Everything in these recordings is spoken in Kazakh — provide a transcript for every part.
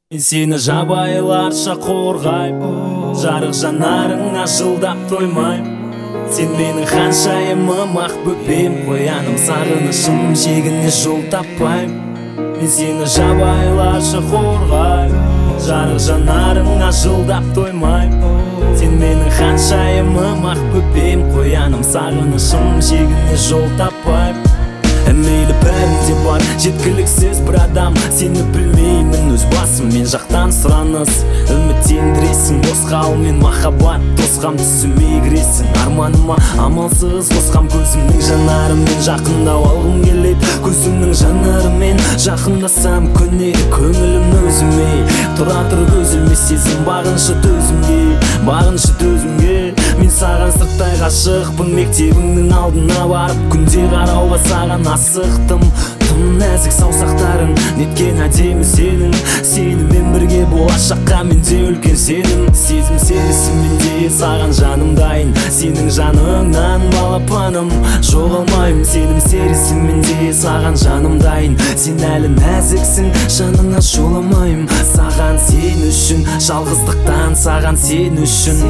Мен сені жабайыларша қорғайм, жарық жанарың ашылдап тоймайм. Сен менің ханшайымым, ақ бөпем, қояным сағынышым, шегіне жол таппайм. Мен сені жабайыларша қорғайм, жарық жанарың ашылдап тоймайм. Сен менің ханшайымым, ақ бөпем, қояным сағынышым, шегіне жол таппайм. Мейлі бәрінде бар жеткіліксіз бір адам, сені білмеймін өз басым, мен жақтан сұраныс. Үміттендіресің босқа, ал мен махаббат тосқам, түсіме кіресің арманыма амалсыз қосқам. Көзімнің жанарымен жақындау алғым келеді, көзімнің жанарымен жақындасам көнеді көңілім өзіме. Тұра тұр көзілме сезім, бағыншы төзімге, бағыншы төзімге. Мен саған сырттай ғашықпын, мектебіңнің алдына барып күнде қарауға саған асықтым. Тым нәзік саусақтарың, неткен әдемі сенің, сенімен бірге болашаққа менде үлкен сенім. Сезім серісім менде, саған жаным дайын, сенің жаныңнан балапаным жоғалмаймын. Сенім серісім менде, саған жаным дайын, сен әлі нәзіксің, жаныңа жоламаймын. Саған сен үшін, жалғыздықтан саған сен үшін,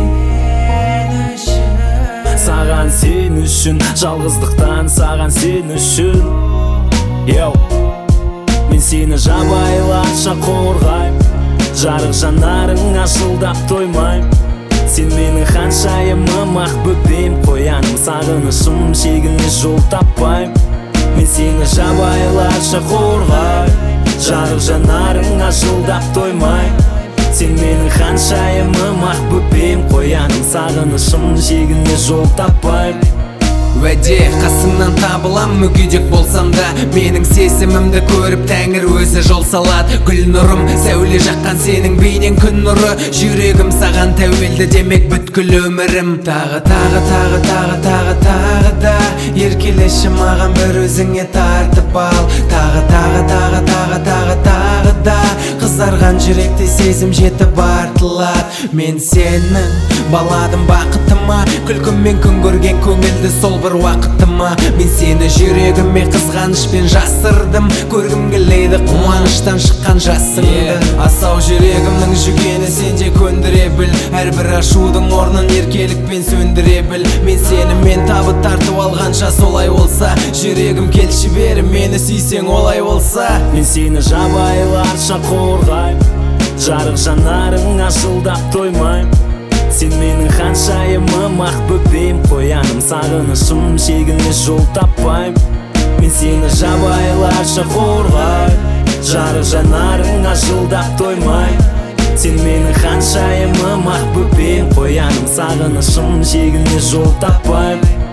саған сен үшін, жалғыздықтан саған сен үшін. Мен сені жабайыларша қорғайм, жарық жанарың ашылдап тоймайм. Сен менің ханшайымым, ақ бөпем, қояным сағынышым, шегіне жол таппайм. Мен сені жабайыларша қорғайм, жарық жанарың ашылдап тоймайм. Сен менің ханшайымым, ақ бөпем, қояным сағынышым, шегіне жол таппайм. Уәде қасымнан табылам, мүгедек болсам да менің сезімімді көріп тәңір өзі жол салады. Гүл нұрым, сәуле жаққан сенің бейнең күн нұры, жүрегім саған тәуелді демек бүткіл өмірім. Тағы да еркелеші маған бір өзіңе тартып ал. Тағы да қызарған жүректе сезім жетіп артылады. Мен сенің баладым бақытыма, күлкіммен күн көрген көңілді сол бір уақытыма. Мен сені жүрегіме қызғанышпен жасырдым, көргім келеді қуаныштан шыққан жасыңды. Асау жүрегімнің жүгені сенде көндіре біл, әрбір ашудың орнын еркелікпен сөндіре біл. Мен сені мен табыт тартып алғанша солай болса, жүрегім келші бері мені сүйсең олай болса. Мен сені жабайыларша қорғайм, жарық жанарың ашылдап тоймайм. Сен менің ханшайымым, ақ бөпем, қояным сағынышым, шегіне жол таппайм. Мен сені жабайыларша қорғайм, жарық жанарың ашылдап тоймайм. Сен менің ханшайымым, ақ бөпем, қояным сағынышым, шегіне жол таппайм.